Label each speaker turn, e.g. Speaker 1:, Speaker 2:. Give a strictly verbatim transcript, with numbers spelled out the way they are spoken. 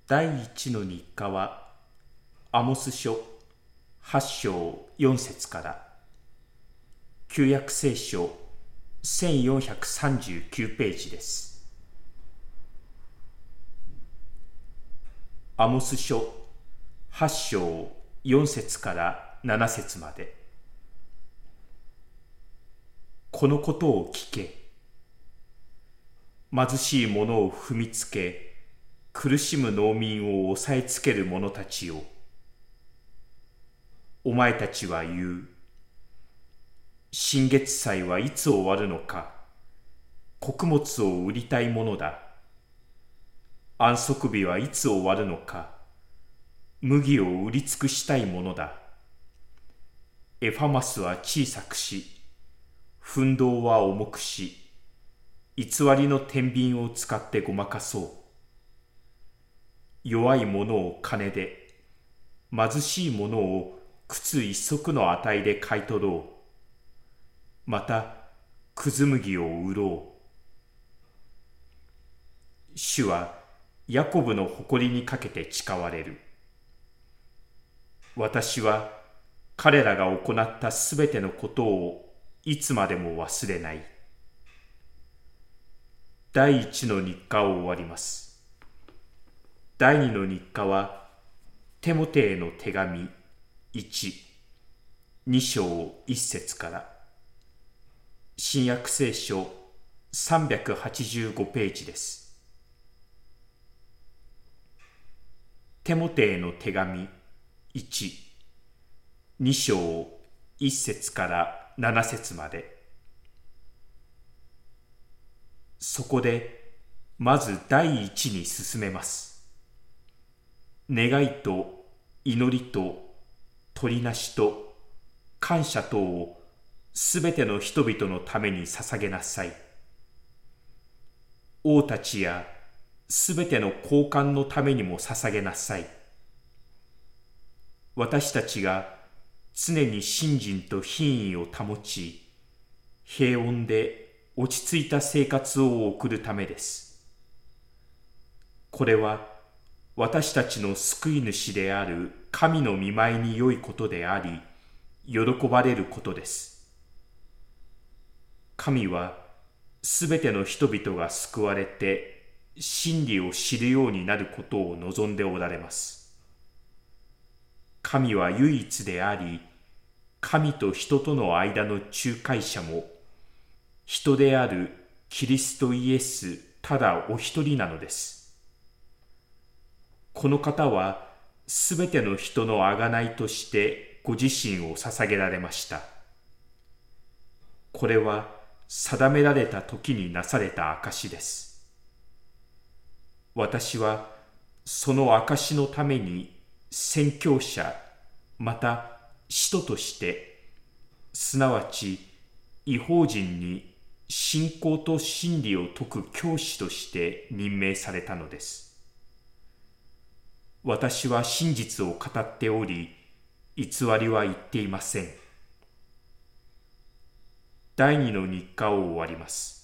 Speaker 1: 第一の日課はアモス書はち章よん節から旧約聖書せんよんひゃくさんじゅうきゅうページです。アモス書はち章よん節からなな節まで。このことを聞け。貧しい者を踏みつけ、苦しむ農民を押さえつける者たちよ。お前たちは言う。新月祭はいつ終わるのか。穀物を売りたいものだ。安息日はいつ終わるのか。麦を売り尽くしたいものだ。エファマスは小さくし、奮闘は重くし、偽りの天秤を使ってごまかそう。弱い者を金で、貧しい者を靴一足の値で買い取ろう。また、くず麦を売ろう。主はヤコブの誇りにかけて誓われる。私は彼らが行ったすべてのことをいつまでも忘れない。第一の日課を終わります。第二の日課はテモテへの手紙いち、に章いち節から新約聖書さんびゃくはちじゅうごページです。テモテへの手紙いち、に章いち節からなな節まで。そこでまず第一に進めます。願いと祈りと取りなしと感謝とをすべての人々のために捧げなさい。王たちやすべての高官のためにも捧げなさい。私たちが常に信心と品位を保ち、平穏で落ち着いた生活を送るためです。これは私たちの救い主である神の御前に良いことであり、喜ばれることです。神はすべての人々が救われて真理を知るようになることを望んでおられます。神は唯一であり、神と人との間の仲介者も、人であるキリストイエスただお一人なのです。この方はすべての人の贖いとしてご自身を捧げられました。これは定められた時になされた証です。私はその証のために宣教者また使徒として、すなわち異邦人に信仰と真理を説く教師として任命されたのです。私は真実を語っており、偽りは言っていません。第二の日課を終わります。